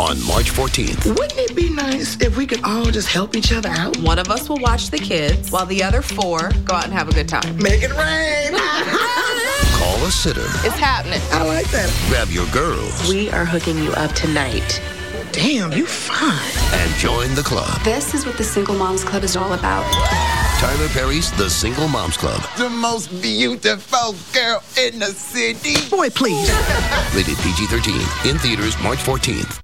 on March 14th. Wouldn't it be nice if we could all just help each other out? One of us will watch the kids while the other 4 go out and have a good time. Make it rain. Call a sitter. It's happening. I like that. Grab your girls. We are hooking you up tonight. Damn, you fine. And join the club. This is what the Single Moms Club is all about. Tyler Perry's The Single Moms Club. The most beautiful girl in the city. Boy, please. Rated PG-13. In theaters March 14th.